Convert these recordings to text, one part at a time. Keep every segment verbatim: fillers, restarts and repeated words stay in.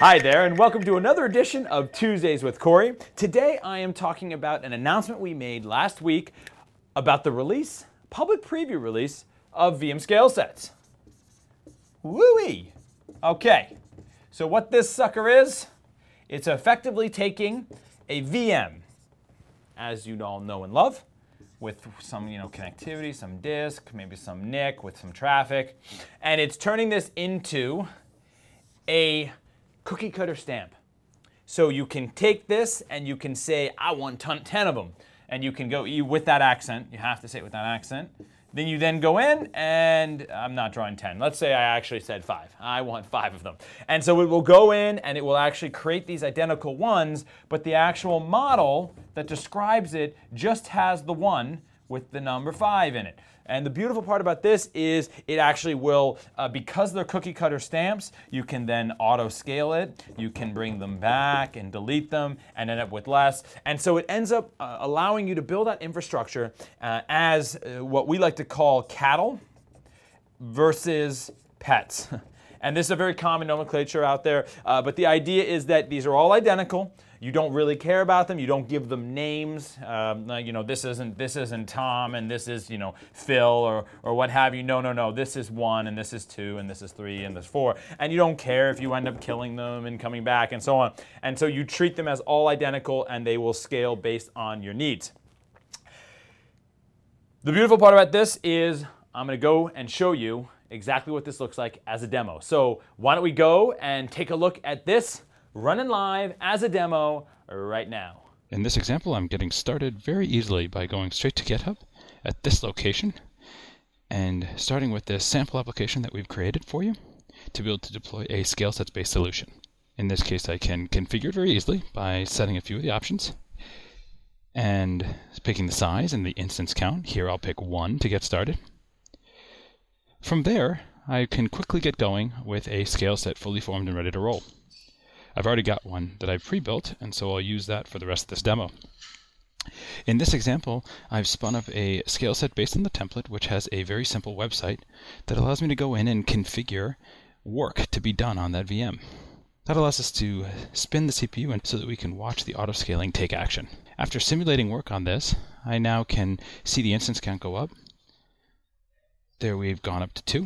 Hi there, and welcome to another edition of Tuesdays with Corey. Today I am talking about an announcement we made last week about the release, public preview release, of V M scale sets. Woo-wee! Okay, so what this sucker is, it's effectively taking a V M, as you all know and love, with some, you know, connectivity, some disk, maybe some N I C with some traffic, and it's turning this into a cookie cutter stamp. So you can take this and you can say, I want ten of them. And you can go you, with that accent. You have to say it with that accent. Then you then go in and I'm not drawing ten. Let's say I actually said five. I want five of them. And so it will go in and it will actually create these identical ones, but the actual model that describes it just has the one with the number five in it. And the beautiful part about this is it actually will, uh, because they're cookie cutter stamps, you can then auto scale it, you can bring them back and delete them and end up with less. And so it ends up uh, allowing you to build that infrastructure uh, as uh, what we like to call cattle versus pets. And this is a very common nomenclature out there, uh, but the idea is that these are all identical. You don't really care about them. You don't give them names. Um, you know, this isn't this isn't Tom and this is, you know, Phil or or what have you. No, no, no. This is one and this is two and this is three and this is four. And you don't care if you end up killing them and coming back and so on. And so you treat them as all identical and they will scale based on your needs. The beautiful part about this is I'm going to go and show you exactly what this looks like as a demo. So why don't we go and take a look at this running live as a demo right now. In this example, I'm getting started very easily by going straight to GitHub at this location and starting with this sample application that we've created for you to be able to deploy a scale sets based solution. In this case, I can configure it very easily by setting a few of the options and picking the size and the instance count. Here I'll pick one to get started. From there, I can quickly get going with a scale set fully formed and ready to roll. I've already got one that I've pre-built, and so I'll use that for the rest of this demo. In this example, I've spun up a scale set based on the template, which has a very simple website that allows me to go in and configure work to be done on that V M. That allows us to spin the C P U so that we can watch the auto-scaling take action. After simulating work on this, I now can see the instance count go up. There we've gone up to two.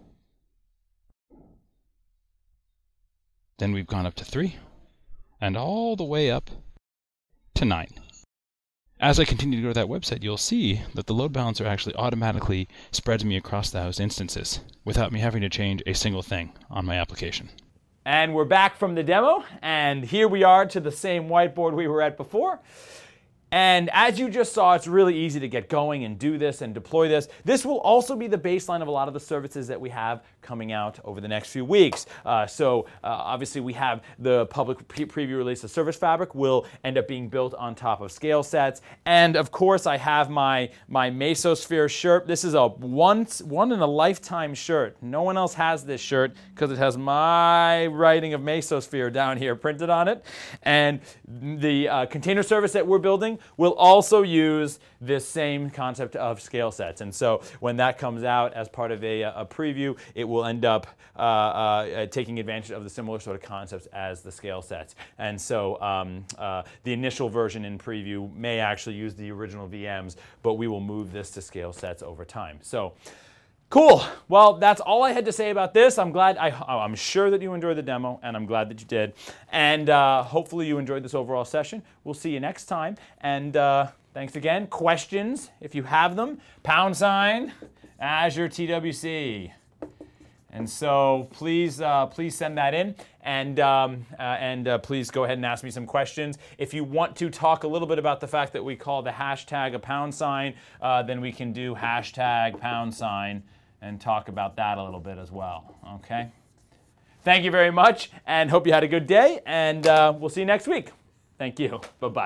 Then we've gone up to three, and all the way up to nine. As I continue to go to that website, you'll see that the load balancer actually automatically spreads me across those instances without me having to change a single thing on my application. And we're back from the demo, and here we are to the same whiteboard we were at before. And as you just saw, it's really easy to get going and do this and deploy this. This will also be the baseline of a lot of the services that we have coming out over the next few weeks. Uh, so uh, obviously we have the public pre- preview release of Service Fabric will end up being built on top of scale sets. And of course I have my, my Mesosphere shirt. This is a once, one in a lifetime shirt. No one else has this shirt because it has my writing of Mesosphere down here printed on it. And the uh, container service that we're building will also use this same concept of scale sets. And so when that comes out as part of a, a preview, it will end up uh, uh, taking advantage of the similar sort of concepts as the scale sets. And so um, uh, the initial version in preview may actually use the original V Ms, but we will move this to scale sets over time. So cool. Well, that's all I had to say about this. I'm glad, I, I'm sure that you enjoyed the demo, and I'm glad that you did. And uh, hopefully you enjoyed this overall session. We'll see you next time. And uh, thanks again. Questions, if you have them, pound sign, Azure T W C. And so please, uh, please send that in, and um, uh, and uh, please go ahead and ask me some questions. If you want to talk a little bit about the fact that we call the hashtag a pound sign, uh, then we can do hashtag pound sign and talk about that a little bit as well. Okay. Thank you very much, and hope you had a good day. And uh, we'll see you next week. Thank you. Bye bye.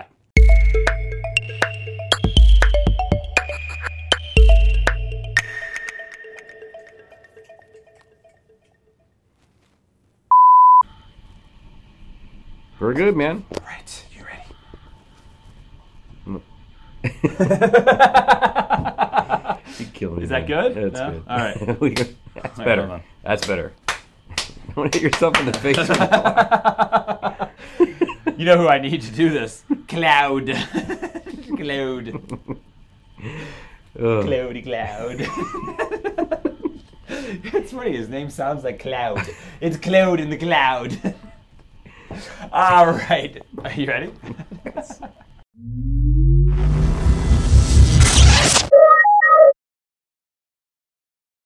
We're good, man. Right, you ready? You killed me. Is that man. good? That's no? good. All right. That's All right, better. hold on. That's better. Don't hit yourself in the face with the bar. You know who I need to do this? Cloud. Cloud. Ugh. Cloudy Cloud. It's funny, his name sounds like Cloud. It's Cloud in the Cloud. All right. Are you ready?